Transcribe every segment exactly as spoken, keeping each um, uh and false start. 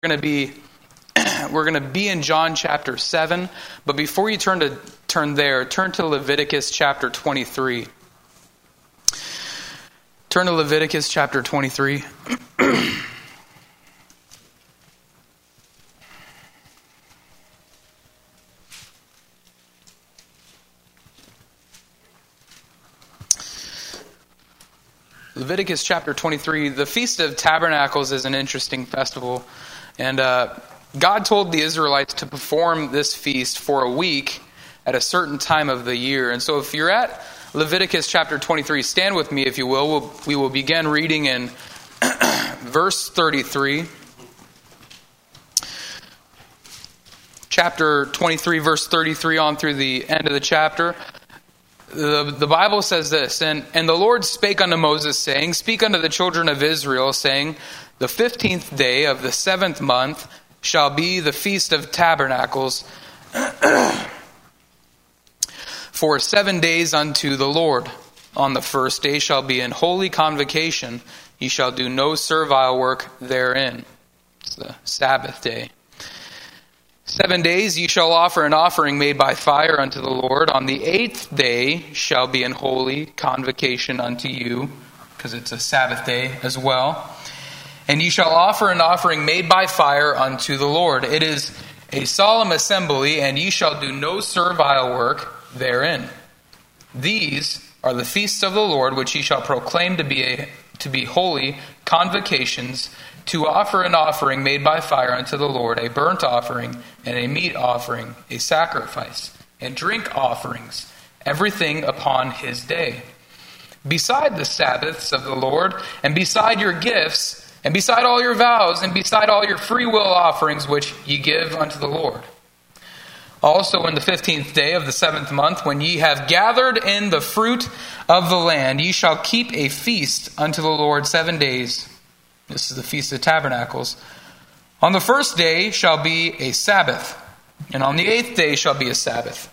going to be we're going to be in John chapter seven, but before you turn to turn there, turn to Leviticus chapter twenty-three. Turn to Leviticus chapter twenty-three. Leviticus chapter twenty-three, the Feast of Tabernacles is an interesting festival. And uh, God told the Israelites to perform this feast for a week at a certain time of the year. And so if you're at Leviticus chapter twenty-three, stand with me if you will. We'll we will begin reading in verse thirty-three. Chapter twenty-three, verse thirty-three on through the end of the chapter. The, the Bible says this, and, and the Lord spake unto Moses, saying, Speak unto the children of Israel, saying, The fifteenth day of the seventh month shall be the Feast of Tabernacles, for seven days unto the Lord. On the first day shall be an holy convocation. Ye shall do no servile work therein. It's the Sabbath day. Seven days ye shall offer an offering made by fire unto the Lord. On the eighth day shall be an holy convocation unto you, because it's a Sabbath day as well. And ye shall offer an offering made by fire unto the Lord. It is a solemn assembly, and ye shall do no servile work therein. These are the feasts of the Lord, which ye shall proclaim to be a, to be holy convocations, to offer an offering made by fire unto the Lord, a burnt offering, and a meat offering, a sacrifice, and drink offerings, everything upon his day. Beside the Sabbaths of the Lord, and beside your gifts, and beside all your vows, and beside all your free will offerings which ye give unto the Lord. Also in the fifteenth day of the seventh month, when ye have gathered in the fruit of the land, ye shall keep a feast unto the Lord seven days. This is the Feast of Tabernacles. On the first day shall be a Sabbath, and on the eighth day shall be a Sabbath.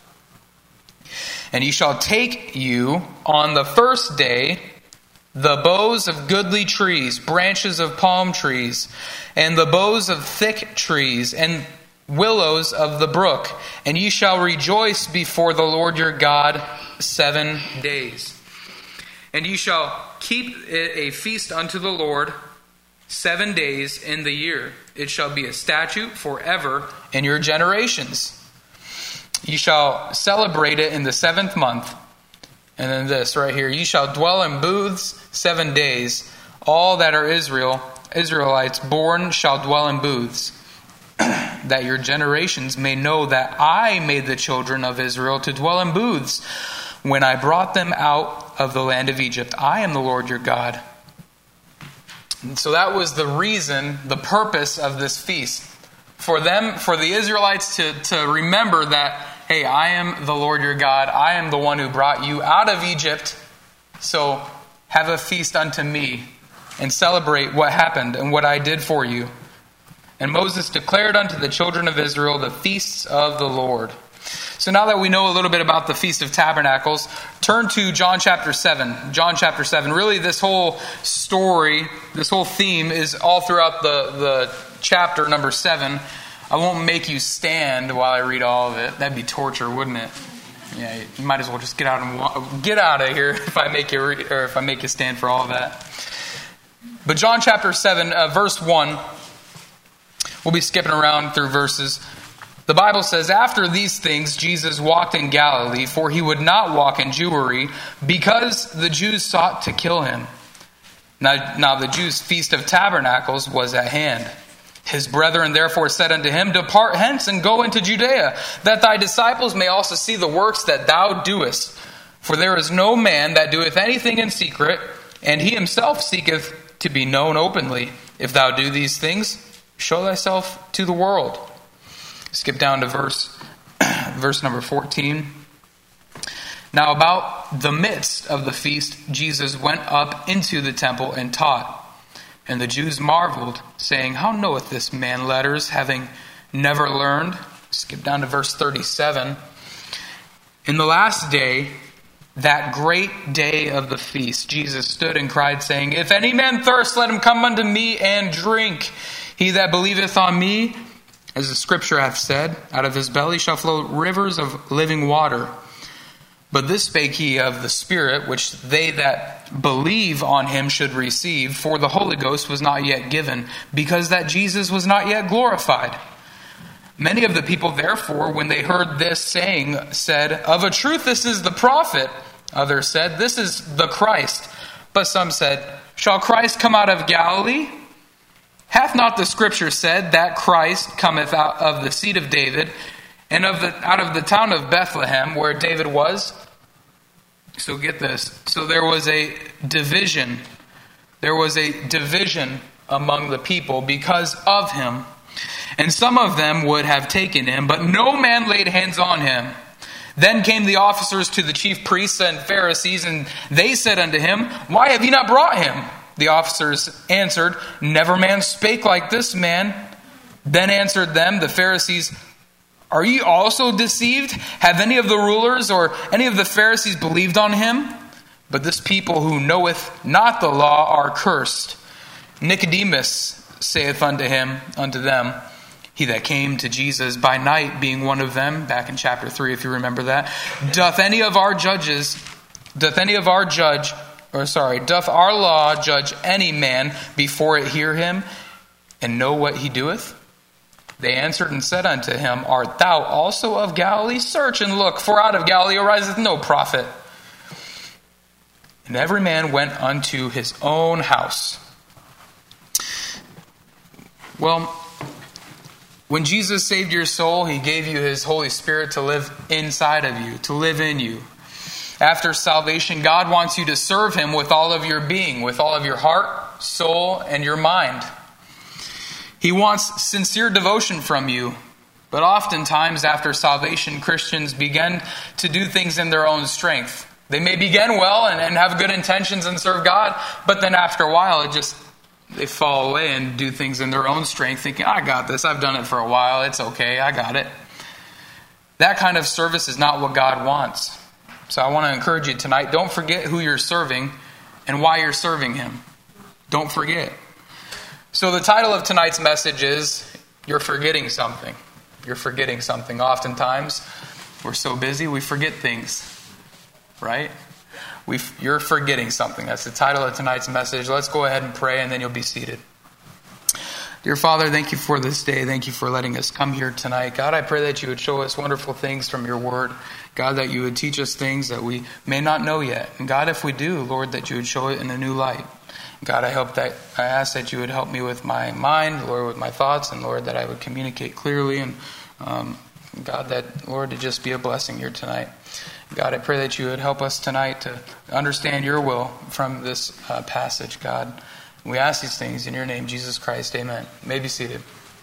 And ye shall take you on the first day the boughs of goodly trees, branches of palm trees, and the boughs of thick trees, and willows of the brook, and ye shall rejoice before the Lord your God seven days. And ye shall keep it a feast unto the Lord seven days in the year. It shall be a statute forever in your generations. Ye shall celebrate it in the seventh month. And then this right here, ye shall dwell in booths seven days. All that are Israel, Israelites born shall dwell in booths, that your generations may know that I made the children of Israel to dwell in booths when I brought them out of the land of Egypt. I am the Lord your God. And so that was the reason, the purpose of this feast. For them, for the Israelites to, to remember that, hey, I am the Lord your God. I am the one who brought you out of Egypt. So have a feast unto me and celebrate what happened and what I did for you. And Moses declared unto the children of Israel the feasts of the Lord. So now that we know a little bit about the Feast of Tabernacles, turn to John chapter seven. John chapter seven. Really, this whole story, this whole theme is all throughout the, the chapter number seven. I won't make you stand while I read all of it. That'd be torture, wouldn't it? Yeah, you might as well just get out and walk, get out of here if I make you re- or if I make you stand for all of that. But John chapter seven, uh, verse one. We'll be skipping around through verses. The Bible says, After these things Jesus walked in Galilee, for he would not walk in Jewry, because the Jews sought to kill him. Now, now the Jews' Feast of Tabernacles was at hand. His brethren therefore said unto him, Depart hence and go into Judea, that thy disciples may also see the works that thou doest. For there is no man that doeth anything in secret, and he himself seeketh to be known openly. If thou do these things, show thyself to the world. Skip down to verse verse number fourteen. Now about the midst of the feast, Jesus went up into the temple and taught. And the Jews marveled, saying, How knoweth this man letters, having never learned? Skip down to verse thirty-seven. In the last day, that great day of the feast, Jesus stood and cried, saying, If any man thirst, let him come unto me and drink. He that believeth on me, as the scripture hath said, out of his belly shall flow rivers of living water. But this spake he of the Spirit, which they that believe on him should receive, for the Holy Ghost was not yet given, because that Jesus was not yet glorified. Many of the people, therefore, when they heard this saying, said, Of a truth this is the prophet. Others said, This is the Christ. But some said, Shall Christ come out of Galilee? Hath not the scripture said, That Christ cometh out of the seed of David, and of the out of the town of Bethlehem, where David was? So get this. So there was a division. There was a division among the people because of him. And some of them would have taken him, but no man laid hands on him. Then came the officers to the chief priests and Pharisees, and they said unto him, Why have ye not brought him? The officers answered, Never man spake like this man. Then answered them the Pharisees, Are ye also deceived? Have any of the rulers or any of the Pharisees believed on him? But this people who knoweth not the law are cursed. Nicodemus saith unto him, unto them, he that came to Jesus by night, being one of them, back in chapter three, if you remember that, doth any of our judges, doth any of our judge, or sorry, doth our law judge any man before it hear him, and know what he doeth? They answered and said unto him, Art thou also of Galilee? Search and look, for out of Galilee ariseth no prophet. And every man went unto his own house. Well, when Jesus saved your soul, he gave you his Holy Spirit to live inside of you, to live in you. After salvation, God wants you to serve him with all of your being, with all of your heart, soul, and your mind. He wants sincere devotion from you. But oftentimes after salvation, Christians begin to do things in their own strength. They may begin well and, and have good intentions and serve God, but then after a while it just they fall away and do things in their own strength, thinking, I got this, I've done it for a while, it's okay, I got it. That kind of service is not what God wants. So I want to encourage you tonight, don't forget who you're serving and why you're serving him. Don't forget. So the title of tonight's message is, You're Forgetting Something. You're forgetting something. Oftentimes, we're so busy, we forget things. Right? We, you're forgetting something. That's the title of tonight's message. Let's go ahead and pray, and then you'll be seated. Dear Father, thank you for this day. Thank you for letting us come here tonight. God, I pray that you would show us wonderful things from your word. God, that you would teach us things that we may not know yet. And God, if we do, Lord, that you would show it in a new light. God, I hope that I ask that you would help me with my mind, Lord, with my thoughts, and Lord, that I would communicate clearly. And um, God, that, Lord, to just be a blessing here tonight. God, I pray that you would help us tonight to understand your will from this uh, passage, God. We ask these things in your name, Jesus Christ. Amen. You may be seated.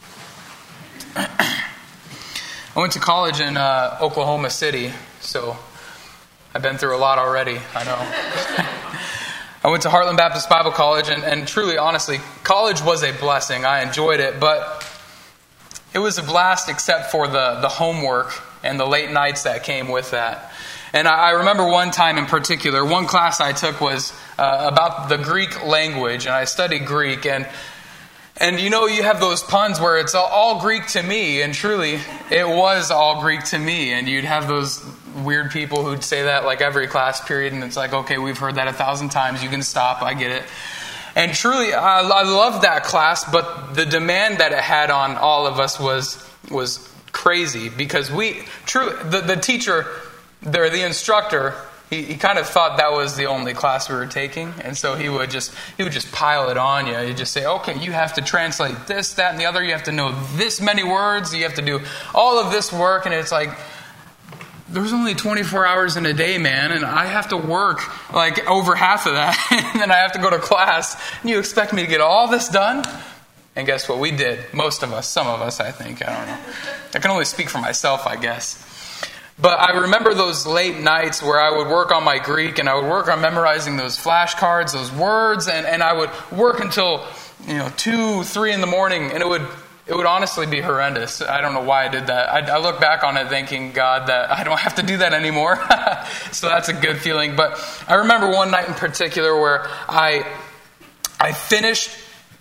I went to college in uh, Oklahoma City, so I've been through a lot already, I know. I went to Heartland Baptist Bible College, and, and truly, honestly, college was a blessing. I enjoyed it, but it was a blast except for the, the homework and the late nights that came with that. And I remember one time in particular, one class I took was uh, about the Greek language, and I studied Greek, and and you know, you have those puns where it's all, all Greek to me, and truly, it was all Greek to me, and you'd have those weird people who'd say that like every class period, and it's like, okay, we've heard that a thousand times, you can stop, I get it. And truly, I, I loved that class, but the demand that it had on all of us was was crazy, because we, truly, the, the teacher... There, the instructor, he, he kind of thought that was the only class we were taking, and so he would just he would just pile it on you. He'd just say, okay, you have to translate this, that, and the other. You have to know this many words. You have to do all of this work, and it's like, there's only twenty-four hours in a day, man, and I have to work like over half of that, and then I have to go to class, and you expect me to get all this done? And guess what? We did. Most of us, some of us, I think. I don't know. I can only speak for myself, I guess. But I remember those late nights where I would work on my Greek, and I would work on memorizing those flashcards, those words, and, and I would work until, you know, two, three in the morning, and it would it would honestly be horrendous. I don't know why I did that. I, I look back on it thinking, God, that I don't have to do that anymore. So that's a good feeling. But I remember one night in particular where I I finished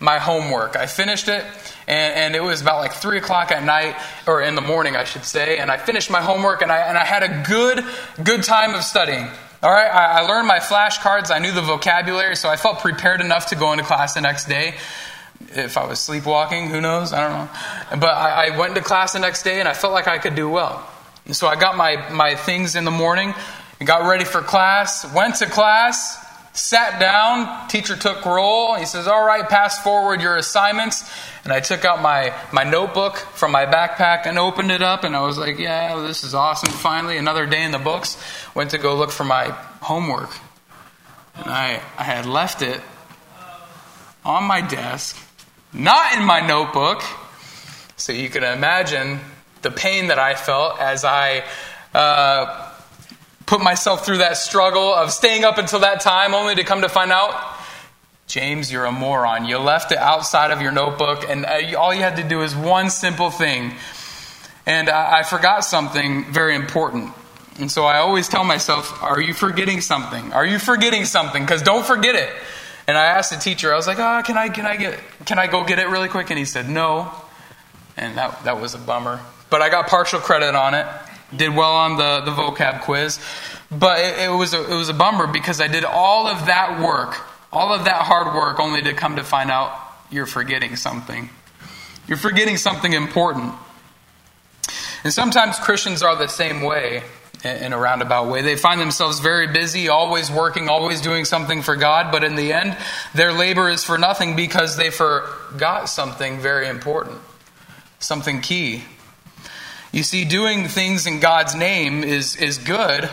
my homework. I finished it, and, and it was about like three o'clock at night, or in the morning, I should say. And I finished my homework, and I and I had a good good time of studying. All right, I, I learned my flashcards. I knew the vocabulary, so I felt prepared enough to go into class the next day. If I was sleepwalking, who knows? I don't know. But I, I went into class the next day, and I felt like I could do well. And so I got my, my things in the morning, and got ready for class, went to class, sat down, teacher took roll. He says, all right, pass forward your assignments. And I took out my, my notebook from my backpack and opened it up, and I was like, yeah, this is awesome. Finally, another day in the books. Went to go look for my homework. And I, I had left it on my desk, not in my notebook. So you can imagine the pain that I felt as I uh, put myself through that struggle of staying up until that time, only to come to find out, James, you're a moron. You left it outside of your notebook, and all you had to do is one simple thing. And I, I forgot something very important. And so I always tell myself, are you forgetting something? Are you forgetting something? Because don't forget it. And I asked the teacher, I was like, oh, can I can I get can I go get it really quick? And he said, no. And that that was a bummer. But I got partial credit on it. Did well on the, the vocab quiz. But it, it was a, it was a bummer because I did all of that work, all of that hard work, only to come to find out you're forgetting something. You're forgetting something important. And sometimes Christians are the same way, in a roundabout way. They find themselves very busy, always working, always doing something for God, but in the end, their labor is for nothing because they forgot something very important, something key. You see, doing things in God's name is, is good,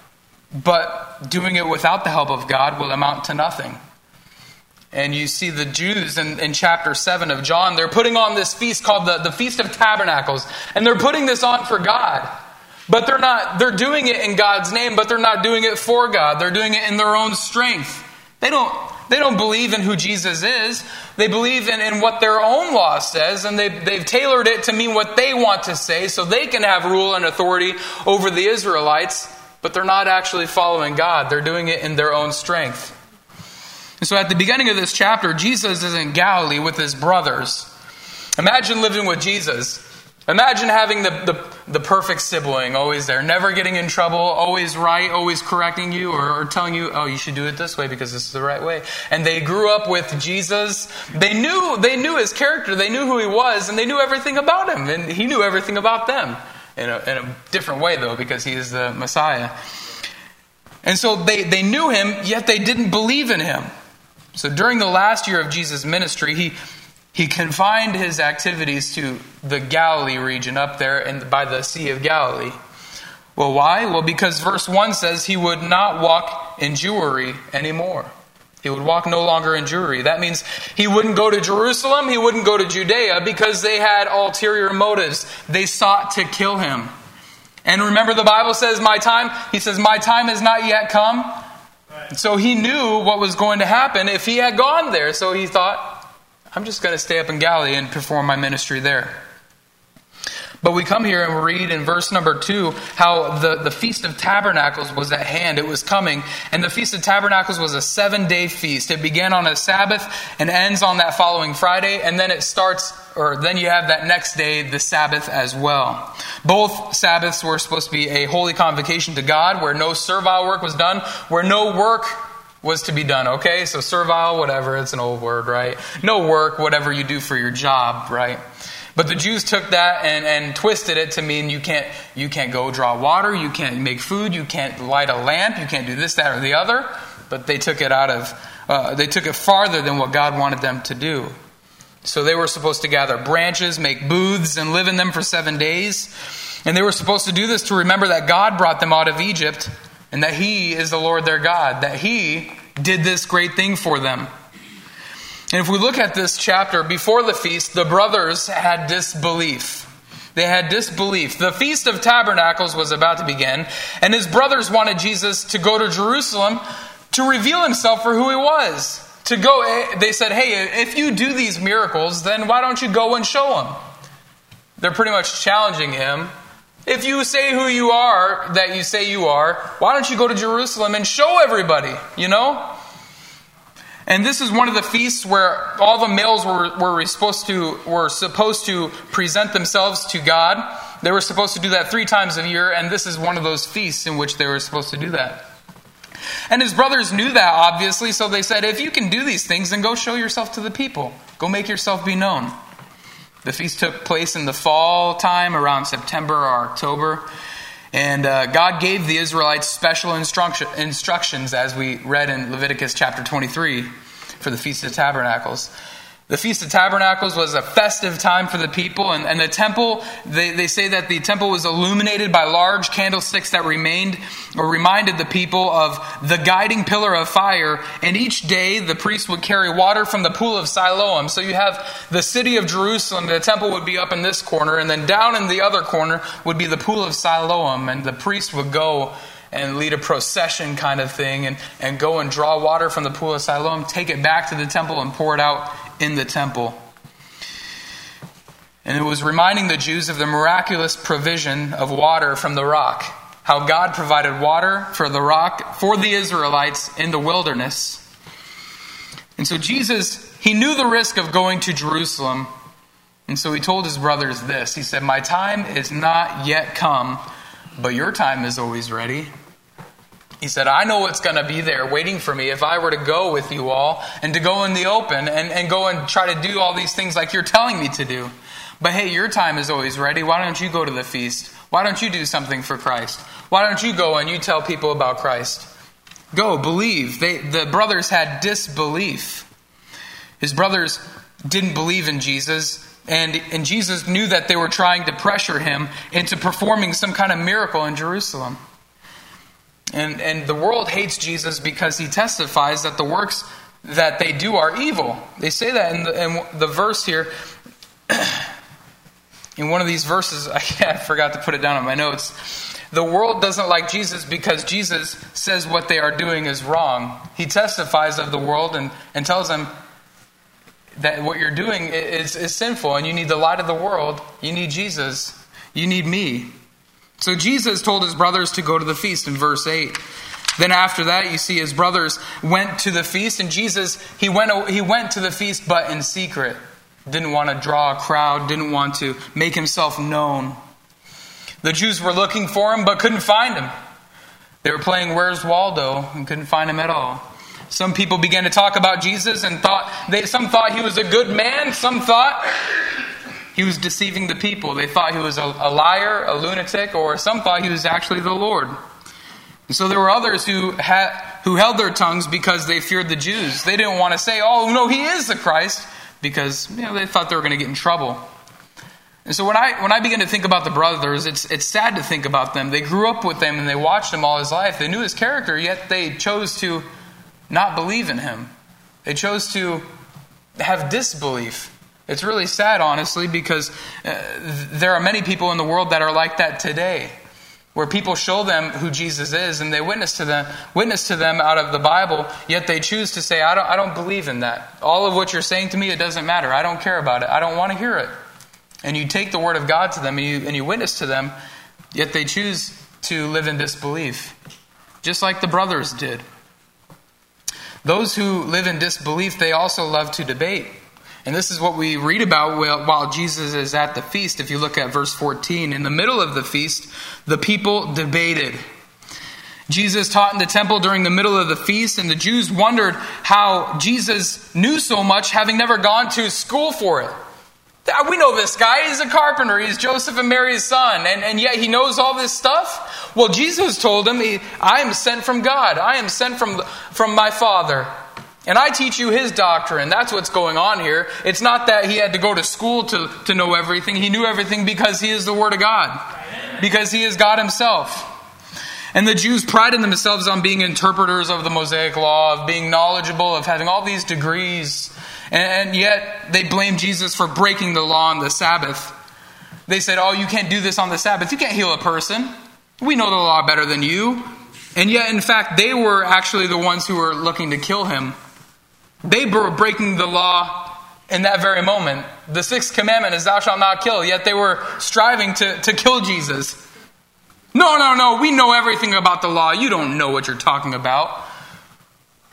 but doing it without the help of God will amount to nothing. And you see the Jews in, in chapter seven of John, they're putting on this feast called the, the Feast of Tabernacles, and they're putting this on for God. But they're not, they're doing it in God's name, but they're not doing it for God. They're doing it in their own strength. They don't, they don't believe in who Jesus is. They believe in, in what their own law says, and they, they've tailored it to mean what they want to say so they can have rule and authority over the Israelites, but they're not actually following God. They're doing it in their own strength. And so at the beginning of this chapter, Jesus is in Galilee with his brothers. Imagine living with Jesus. Imagine having the, the, the perfect sibling, always there, never getting in trouble, always right, always correcting you or, or telling you, oh, you should do it this way because this is the right way. And they grew up with Jesus. They knew they knew his character. They knew who he was, and they knew everything about him. And he knew everything about them in a, in a different way, though, because he is the Messiah. And so they, they knew him, yet they didn't believe in him. So during the last year of Jesus' ministry, he... He confined his activities to the Galilee region up there and by the Sea of Galilee. Well, why? Well, because verse one says he would not walk in Jewry anymore. He would walk no longer in Jewry. That means he wouldn't go to Jerusalem. He wouldn't go to Judea because they had ulterior motives. They sought to kill him. And remember, the Bible says, my time, he says, my time has not yet come. Right. So he knew what was going to happen if he had gone there. So he thought, I'm just going to stay up in Galilee and perform my ministry there. But we come here and we read in verse number two how the, the Feast of Tabernacles was at hand. It was coming. And the Feast of Tabernacles was a seven-day feast. It began on a Sabbath and ends on that following Friday. And then it starts, or then you have that next day, the Sabbath as well. Both Sabbaths were supposed to be a holy convocation to God, where no servile work was done, where no work was to be done, okay? So servile, whatever, it's an old word, right? No work, whatever you do for your job, right? But the Jews took that and, and twisted it to mean you can't you can't go draw water, you can't make food, you can't light a lamp, you can't do this, that, or the other. But they took it out of, uh, they took it farther than what God wanted them to do. So they were supposed to gather branches, make booths, and live in them for seven days. And they were supposed to do this to remember that God brought them out of Egypt, and that He is the Lord their God, that He did this great thing for them. And if we look at this chapter, before the feast, the brothers had disbelief. They had disbelief. The Feast of Tabernacles was about to begin, and his brothers wanted Jesus to go to Jerusalem to reveal himself for who he was. To go, they said, hey, if you do these miracles, then why don't you go and show them? They're pretty much challenging him. If you say who you are, that you say you are, why don't you go to Jerusalem and show everybody, you know? And this is one of the feasts where all the males were, were supposed to were supposed to present themselves to God. They were supposed to do that three times a year, and this is one of those feasts in which they were supposed to do that. And his brothers knew that, obviously, so they said, if you can do these things, then go show yourself to the people. Go make yourself be known. The feast took place in the fall time, around September or October. And uh, God gave the Israelites special instruction, instructions, as we read in Leviticus chapter twenty-three, for the Feast of Tabernacles. The Feast of Tabernacles was a festive time for the people, and, and the temple, they, they say that the temple was illuminated by large candlesticks that remained or reminded the people of the guiding pillar of fire, and each day the priest would carry water from the pool of Siloam. So you have the city of Jerusalem, the temple would be up in this corner, and then down in the other corner would be the pool of Siloam, and the priest would go and lead a procession kind of thing, and, and go and draw water from the pool of Siloam, take it back to the temple and pour it out in the temple. And it was reminding the Jews of the miraculous provision of water from the rock. How God provided water for the rock for the Israelites in the wilderness. And so Jesus, he knew the risk of going to Jerusalem. And so he told his brothers this. He said, my time is not yet come, but your time is always ready. He said, I know what's going to be there waiting for me if I were to go with you all and to go in the open and, and go and try to do all these things like you're telling me to do. But hey, your time is always ready. Why don't you go to the feast? Why don't you do something for Christ? Why don't you go and you tell people about Christ? Go, believe. They, the brothers had disbelief. His brothers didn't believe in Jesus. And, and Jesus knew that they were trying to pressure him into performing some kind of miracle in Jerusalem. And, and the world hates Jesus because he testifies that the works that they do are evil. They say that in the, in the verse here. In one of these verses, I, I forgot to put it down on my notes. The world doesn't like Jesus because Jesus says what they are doing is wrong. He testifies of the world and, and tells them that what you're doing is, is sinful and you need the light of the world. You need Jesus. You need me. So Jesus told his brothers to go to the feast in verse eight. Then after that, you see his brothers went to the feast, and Jesus, he went, he went to the feast but in secret. Didn't want to draw a crowd, didn't want to make himself known. The Jews were looking for him but couldn't find him. They were playing Where's Waldo and couldn't find him at all. Some people began to talk about Jesus and thought they some thought he was a good man, some thought he was deceiving the people. They thought he was a, a liar, a lunatic, or some thought he was actually the Lord. And so there were others who had who held their tongues because they feared the Jews. They didn't want to say, "Oh no, he is the Christ," because you know they thought they were going to get in trouble. And so when I when I begin to think about the brothers, it's it's sad to think about them. They grew up with him and they watched him all his life. They knew his character, yet they chose to not believe in him. They chose to have disbelief. It's really sad, honestly, because uh, there are many people in the world that are like that today, where people show them who Jesus is and they witness to them, witness to them out of the Bible, yet they choose to say, I don't, I don't believe in that. All of what you're saying to me, it doesn't matter. I don't care about it. I don't want to hear it. And you take the word of God to them and you, and you witness to them, yet they choose to live in disbelief, just like the brothers did. Those who live in disbelief, they also love to debate. And this is what we read about while Jesus is at the feast. If you look at verse fourteen, in the middle of the feast, the people debated. Jesus taught in the temple during the middle of the feast, and the Jews wondered how Jesus knew so much, having never gone to school for it. We know this guy. He's a carpenter. He's Joseph and Mary's son, and, and yet he knows all this stuff? Well, Jesus told him, I am sent from God. I am sent from, from my Father. And I teach you his doctrine. That's what's going on here. It's not that he had to go to school to, to know everything. He knew everything because he is the Word of God. Because he is God himself. And the Jews prided themselves on being interpreters of the Mosaic Law, of being knowledgeable, of having all these degrees. And, and yet they blamed Jesus for breaking the law on the Sabbath. They said, oh, you can't do this on the Sabbath. You can't heal a person. We know the law better than you. And yet, in fact, they were actually the ones who were looking to kill him. They were breaking the law in that very moment. The sixth commandment is thou shalt not kill. Yet they were striving to, to kill Jesus. No, no, no. We know everything about the law. You don't know what you're talking about.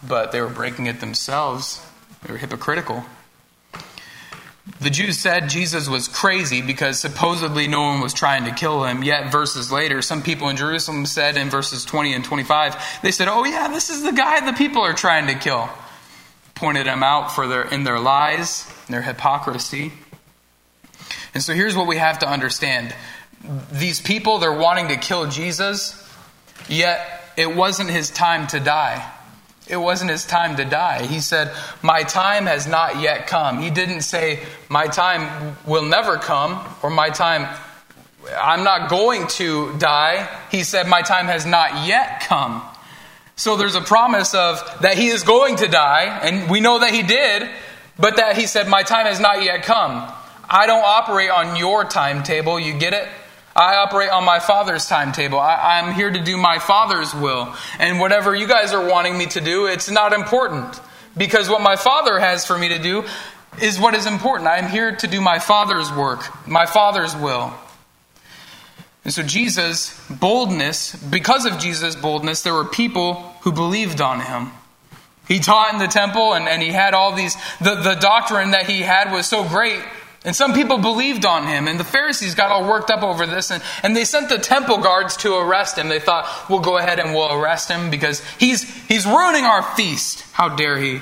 but they were breaking it themselves. They were hypocritical. The Jews said Jesus was crazy because supposedly no one was trying to kill him. Yet verses later, some people in Jerusalem said in verses twenty and twenty-five, they said, oh yeah, this is the guy the people are trying to kill. Pointed him out for their in their lies, their hypocrisy. And so here's what we have to understand. These people, they're wanting to kill Jesus, yet it wasn't his time to die. It wasn't his time to die. He said, my time has not yet come. He didn't say, my time will never come, or my time, I'm not going to die. He said, my time has not yet come. So there's a promise of that he is going to die, and we know that he did, but that he said, my time has not yet come. I don't operate on your timetable, you get it? I operate on my Father's timetable. I, I'm here to do my Father's will. And whatever you guys are wanting me to do, it's not important. Because what my Father has for me to do is what is important. I'm here to do my Father's work, my Father's will. And so Jesus' boldness, because of Jesus' boldness, there were people who believed on him. He taught in the temple and, and he had all these, the, the doctrine that he had was so great. And some people believed on him, and the Pharisees got all worked up over this, and, and they sent the temple guards to arrest him. They thought, we'll go ahead and we'll arrest him because he's he's ruining our feast. How dare he?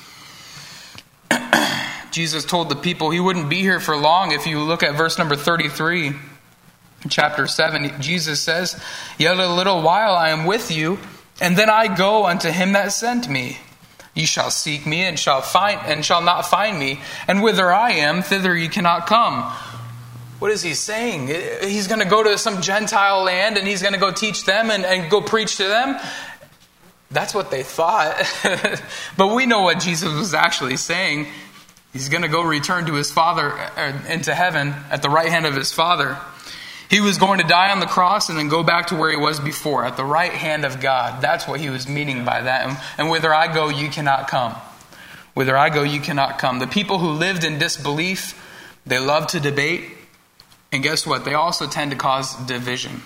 Jesus told the people he wouldn't be here for long. If you look at verse number thirty-three, chapter seven, Jesus says, yet a little while I am with you, and then I go unto him that sent me. Ye shall seek me and shall find and shall not find me, and whither I am, thither ye cannot come. What is he saying? He's going to go to some Gentile land and he's going to go teach them and, and go preach to them? That's what they thought. But we know what Jesus was actually saying. He's going to go return to his Father, into heaven, at the right hand of his Father. He was going to die on the cross and then go back to where he was before, at the right hand of God. That's what he was meaning by that. And, and whither I go, you cannot come. Whither I go, you cannot come. The people who lived in disbelief, they loved to debate. And guess what? They also tend to cause division.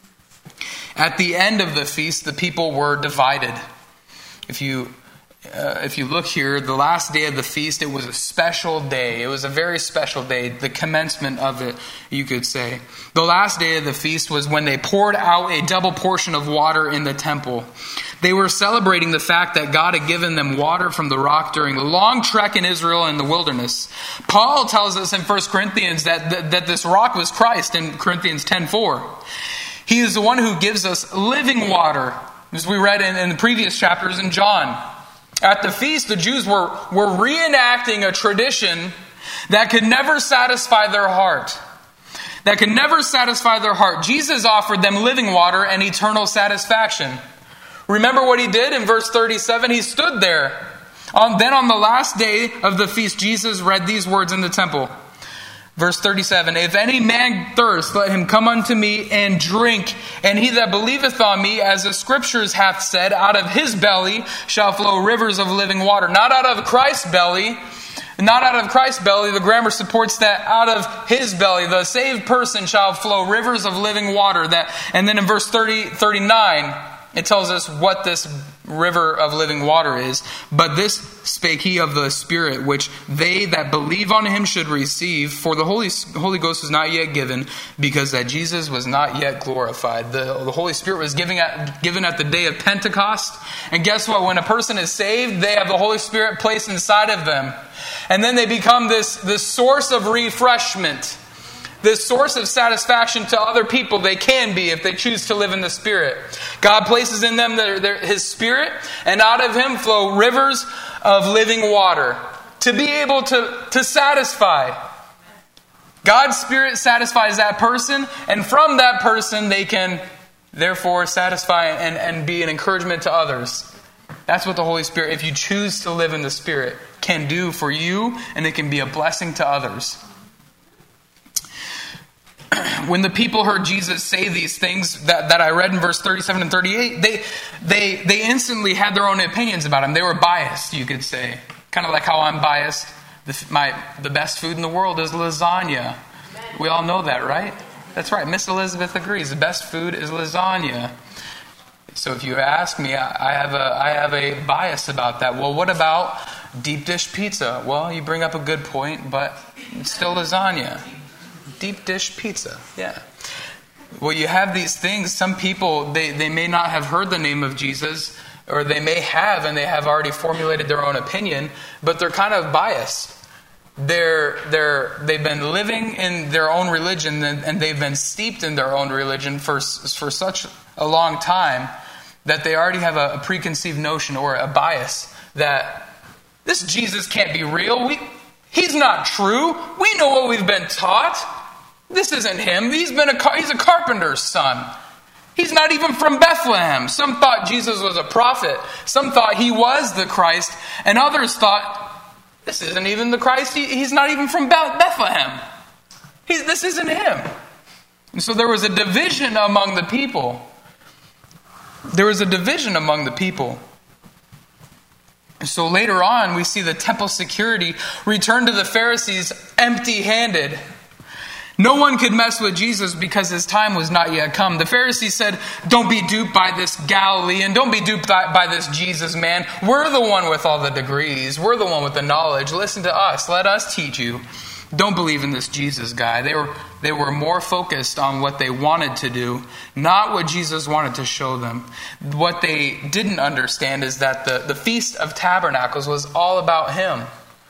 At the end of the feast, the people were divided. If you Uh, if you look here, the last day of the feast, it was a special day. It was a very special day, the commencement of it, you could say. The last day of the feast was when they poured out a double portion of water in the temple. They were celebrating the fact that God had given them water from the rock during the long trek in Israel in the wilderness. Paul tells us in First Corinthians that, that, that this rock was Christ in Corinthians ten four. He is the one who gives us living water, as we read in, in the previous chapters in John. At the feast, the Jews were, were reenacting a tradition that could never satisfy their heart. That could never satisfy their heart. Jesus offered them living water and eternal satisfaction. Remember what he did in verse thirty-seven? He stood there. On, then on the last day of the feast, Jesus read these words in the temple. Verse thirty-seven, if any man thirst, let him come unto me and drink. And he that believeth on me, as the scriptures hath said, out of his belly shall flow rivers of living water. Not out of Christ's belly. Not out of Christ's belly. The grammar supports that out of his belly. The saved person shall flow rivers of living water. That, and then in verse thirty, thirty-nine, it tells us what this river of living water is. But this spake he of the Spirit, which they that believe on him should receive. For the Holy Holy Ghost was not yet given, because that Jesus was not yet glorified. The, the Holy Spirit was given at, given at the day of Pentecost. And guess what? When a person is saved, they have the Holy Spirit placed inside of them. And then they become this, this source of refreshment. This source of satisfaction to other people. They can be if they choose to live in the Spirit. God places in them their, their, His Spirit, and out of Him flow rivers of living water to be able to, to satisfy. God's Spirit satisfies that person, and from that person they can therefore satisfy and, and be an encouragement to others. That's what the Holy Spirit, if you choose to live in the Spirit, can do for you, and it can be a blessing to others. When the people heard Jesus say these things that, that I read in verse thirty-seven and thirty-eight, they, they, they instantly had their own opinions about him. They were biased, you could say. Kind of like how I'm biased. The, my, the best food in the world is lasagna. We all know that, right? That's right. Miss Elizabeth agrees. The best food is lasagna. So if you ask me, I have a I have a bias about that. Well, what about deep dish pizza? Well, you bring up a good point, but it's still lasagna. Deep dish pizza, yeah. Well, you have these things. Some people, they, they may not have heard the name of Jesus, or they may have, and they have already formulated their own opinion, but they're kind of biased. They're they're they've been living in their own religion, and, and they've been steeped in their own religion for for such a long time that they already have a, a preconceived notion or a bias that this Jesus can't be real. We he's not true. We know what we've been taught. This isn't him. He's been a he's a carpenter's son. He's not even from Bethlehem. Some thought Jesus was a prophet. Some thought he was the Christ, and others thought, this isn't even the Christ. He, he's not even from Bethlehem. He's, this isn't him. And so there was a division among the people. There was a division among the people. And so later on, we see the temple security return to the Pharisees empty-handed. No one could mess with Jesus because his time was not yet come. The Pharisees said, don't be duped by this Galilean. Don't be duped by, by this Jesus man. We're the one with all the degrees. We're the one with the knowledge. Listen to us. Let us teach you. Don't believe in this Jesus guy. They were, they were more focused on what they wanted to do, not what Jesus wanted to show them. What they didn't understand is that the, the Feast of Tabernacles was all about him.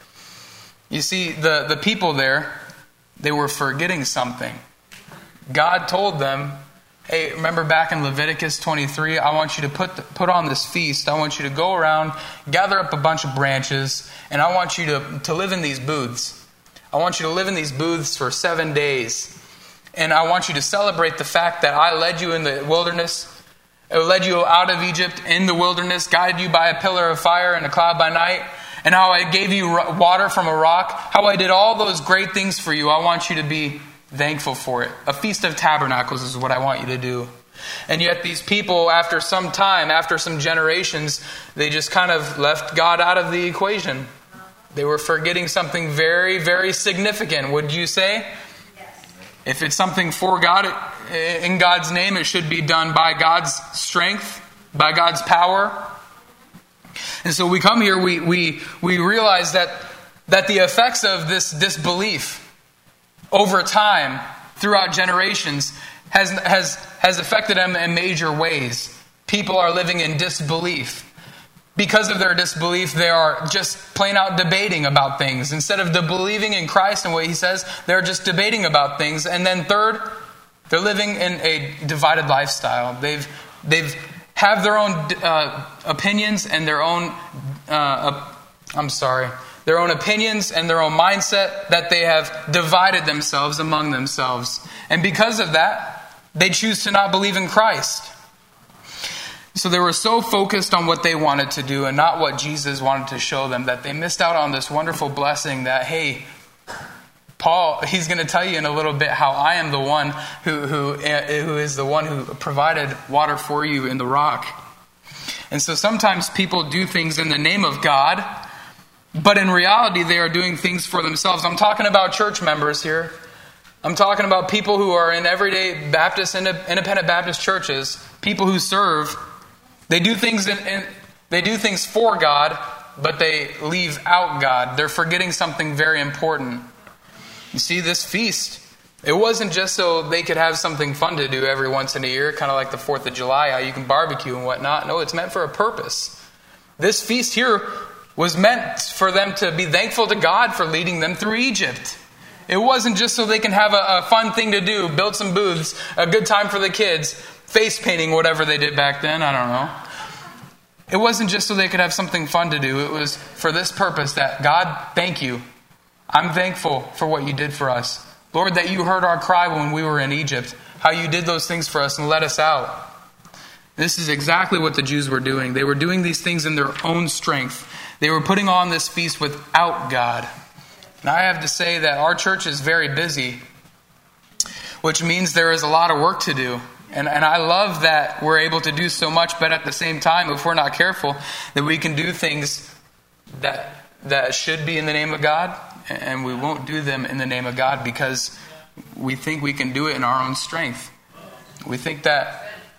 You see, the, the people there, they were forgetting something. God told them, hey, remember back in Leviticus twenty-three, I want you to put the, put on this feast. I want you to go around, gather up a bunch of branches, and I want you to, to live in these booths. I want you to live in these booths for seven days. And I want you to celebrate the fact that I led you in the wilderness. I led you out of Egypt in the wilderness, guided you by a pillar of fire and a cloud by night. And how I gave you water from a rock, how I did all those great things for you. I want you to be thankful for it. A Feast of Tabernacles is what I want you to do. And yet these people, after some time, after some generations, they just kind of left God out of the equation. They were forgetting something very, very significant, would you say? Yes. If it's something for God, in God's name, it should be done by God's strength, by God's power. And so we come here, we we we realize that that the effects of this disbelief over time, throughout generations, has has has affected them in major ways. People are living in disbelief. Because of their disbelief, they are just plain out debating about things. Instead of believing in Christ and what he says, they're just debating about things. And then third, they're living in a divided lifestyle. They've they've have their own uh, opinions and their own, uh, uh, I'm sorry, their own opinions and their own mindset that they have divided themselves among themselves. And because of that, they choose to not believe in Christ. So they were so focused on what they wanted to do and not what Jesus wanted to show them that they missed out on this wonderful blessing that, hey, Paul, he's going to tell you in a little bit how I am the one who who who is the one who provided water for you in the rock. And so sometimes people do things in the name of God, but in reality they are doing things for themselves. I'm talking about church members here. I'm talking about people who are in everyday Baptist, independent Baptist churches, people who serve. They do things in, in they do things for God, but they leave out God. They're forgetting something very important. You see, this feast, it wasn't just so they could have something fun to do every once in a year, kind of like the fourth of July, how you can barbecue and whatnot. No, it's meant for a purpose. This feast here was meant for them to be thankful to God for leading them through Egypt. It wasn't just so they can have a, a fun thing to do, build some booths, a good time for the kids, face painting, whatever they did back then, I don't know. It wasn't just so they could have something fun to do. It was for this purpose that, God, thank you. I'm thankful for what you did for us. Lord, that you heard our cry when we were in Egypt, how you did those things for us and let us out. This is exactly what the Jews were doing. They were doing these things in their own strength. They were putting on this feast without God. And I have to say that our church is very busy, which means there is a lot of work to do. And, and I love that we're able to do so much, but at the same time, if we're not careful, that we can do things that that should be in the name of God, and we won't do them in the name of God because we think we can do it in our own strength. We think that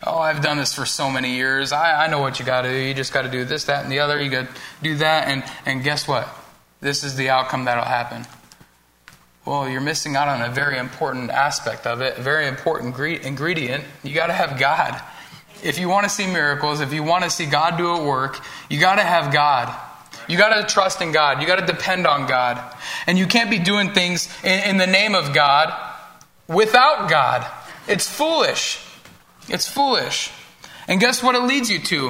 Oh, I've done this for so many years. I, I know what you got to do. You just got to do this, that, and the other. You got to do that. And, and guess what? This is the outcome that'll happen. Well, you're missing out on a very important aspect of it, a very important ingredient. You got to have God. If you want to see miracles, if you want to see God do a work, you got to have God. You got to trust in God. You got to depend on God. And you can't be doing things in, in the name of God without God. It's foolish. It's foolish. And guess what it leads you to?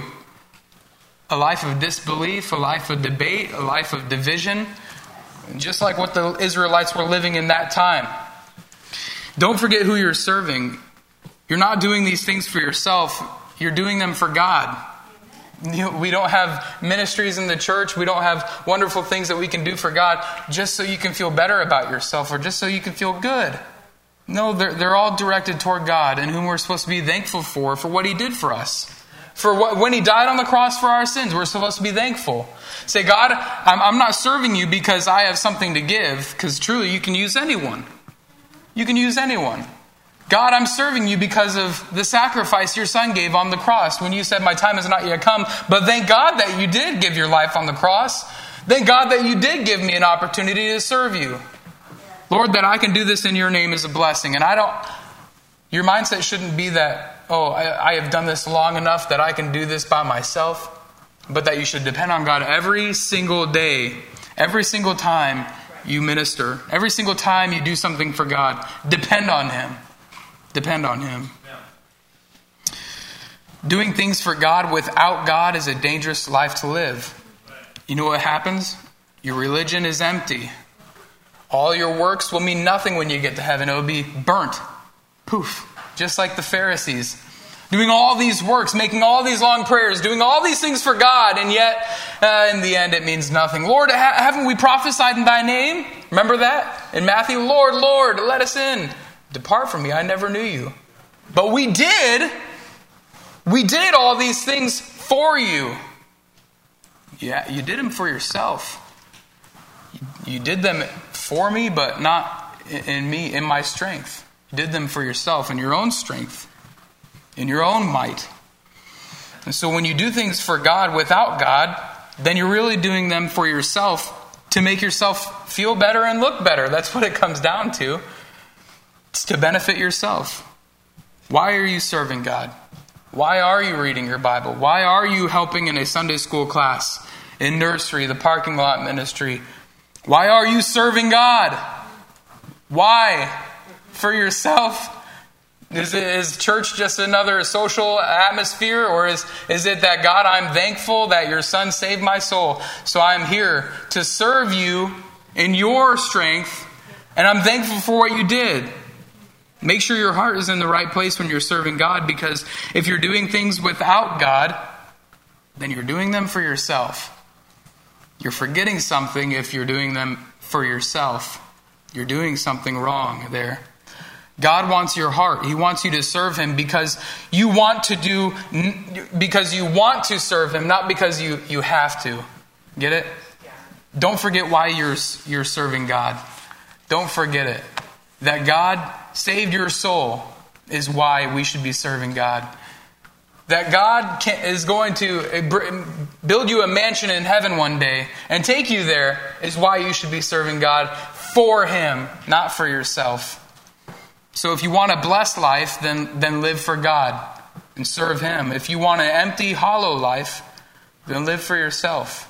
A life of disbelief, a life of debate, a life of division. Just like what the Israelites were living in that time. Don't forget who you're serving. You're not doing these things for yourself. You're doing them for God. We don't have ministries in the church. We don't have wonderful things that we can do for God just so you can feel better about yourself or just so you can feel good. No, they're, they're all directed toward God and whom we're supposed to be thankful for, for what He did for us. For what, when He died on the cross for our sins, we're supposed to be thankful. Say, God, I'm, I'm not serving you because I have something to give, because truly you can use anyone. You can use anyone. God, I'm serving you because of the sacrifice your Son gave on the cross when you said, my time has not yet come. But thank God that you did give your life on the cross. Thank God that you did give me an opportunity to serve you. Lord, that I can do this in your name is a blessing. And I don't, your mindset shouldn't be that, oh, I, I have done this long enough that I can do this by myself. But that you should depend on God every single day, every single time you minister, every single time you do something for God. Depend on Him. Depend on Him. Yeah. Doing things for God without God is a dangerous life to live. You know what happens? Your religion is empty. All your works will mean nothing when you get to heaven. It will be burnt. Poof. Just like the Pharisees. Doing all these works, making all these long prayers, doing all these things for God, and yet, uh, in the end, it means nothing. Lord, ha- haven't we prophesied in Thy name? Remember that? In Matthew, Lord, Lord, let us in. Depart from me, I never knew you. But we did. We did all these things for you. Yeah, you did them for yourself. You did them for me, but not in me, in my strength. You did them for yourself, in your own strength, in your own might. And so when you do things for God without God, then you're really doing them for yourself to make yourself feel better and look better. That's what it comes down to. It's to benefit yourself. Why are you serving God? Why are you reading your Bible? Why are you helping in a Sunday school class, in nursery, the parking lot ministry? Why are you serving God? Why? For yourself? Is, it, is church just another social atmosphere? Or is, is it that, God, I'm thankful that your Son saved my soul, so I'm here to serve you in your strength, and I'm thankful for what you did. Make sure your heart is in the right place when you're serving God, because if you're doing things without God, then you're doing them for yourself. You're forgetting something if you're doing them for yourself. You're doing something wrong there. God wants your heart. He wants you to serve Him because you want to do, because you want to serve Him, not because you, you have to. Get it? Yeah. Don't forget why you're, you're serving God. Don't forget it. That God saved your soul is why we should be serving God. That God can, is going to build you a mansion in heaven one day and take you there is why you should be serving God for Him, not for yourself. So if you want a blessed life, then, then live for God and serve Him. If you want an empty, hollow life, then live for yourself.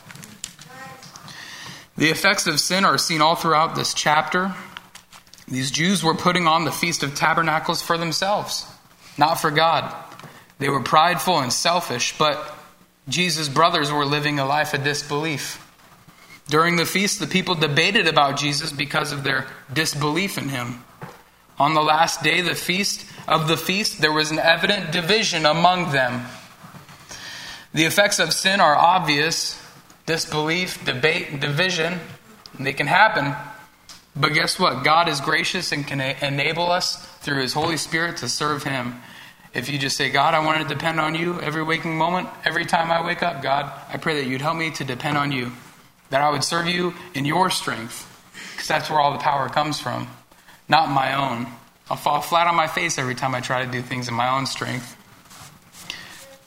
The effects of sin are seen all throughout this chapter. These Jews were putting on the Feast of Tabernacles for themselves, not for God. They were prideful and selfish, but Jesus' brothers were living a life of disbelief. During the feast, the people debated about Jesus because of their disbelief in Him. On the last day the feast of the feast, there was an evident division among them. The effects of sin are obvious. Disbelief, debate, division, they can happen. But guess what? God is gracious and can enable us through His Holy Spirit to serve Him. If you just say, God, I want to depend on you every waking moment, every time I wake up, God, I pray that you'd help me to depend on you. That I would serve you in your strength. Because that's where all the power comes from. Not my own. I'll fall flat on my face every time I try to do things in my own strength.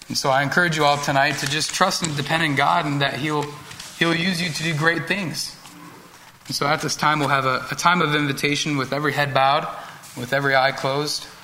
And so I encourage you all tonight to just trust and depend on God, and that He'll He'll use you to do great things. And so at this time, we'll have a, a time of invitation with every head bowed, with every eye closed.